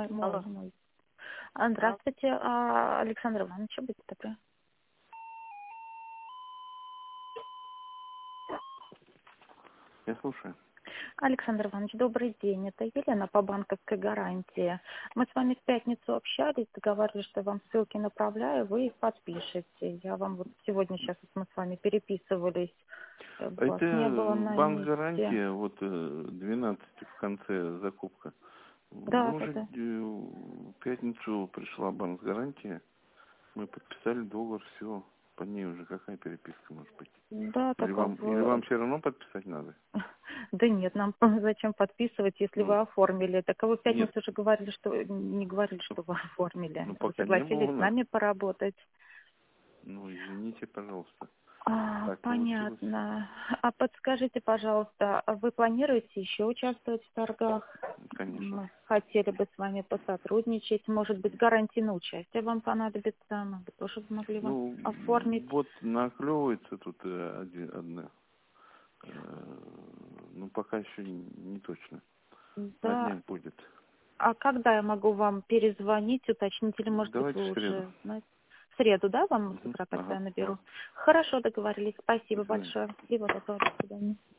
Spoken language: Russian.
Алло. мой. Здравствуйте, Александр Иванович, будьте добры. Я слушаю. Александр Иванович, добрый день. Это Елена по банковской гарантии. Мы с вами в пятницу общались, договаривались, что я вам ссылки направляю, вы их подпишете. Я вам вот сегодня, сейчас мы с вами переписывались, вас не было Это на банк месте. гарантия, вот 12 в конце закупка. Да, Мы да, уже да. в пятницу пришла банк гарантия, мы подписали договор, все. По ней уже какая переписка может быть? Да, Или так вам все равно подписать надо? Да нет, нам зачем подписывать, если Ну, вы оформили? Так а вы в нет, пятницу уже говорили, что не говорили, что вы оформили. ну Вы пока не было согласились у с нас. нами поработать. Ну, извините, пожалуйста. Так получилось. Понятно. А подскажите, пожалуйста, а вы планируете еще участвовать в торгах? Конечно. Мы хотели бы с вами посотрудничать. Может быть, гарантии на участие вам понадобится. Мы бы тоже могли вас Ну, оформить. вот наклевывается тут одна. Ну, пока еще не точно. На Да. днях будет. А когда я могу вам перезвонить, уточнить, или, может быть, Давайте вы в среду. уже знаете? В среду, да, вам с Угу. утра тогда Ага, наберу? ага. Хорошо, договорились. До Спасибо свидания. большое. Всего доброго. До свидания.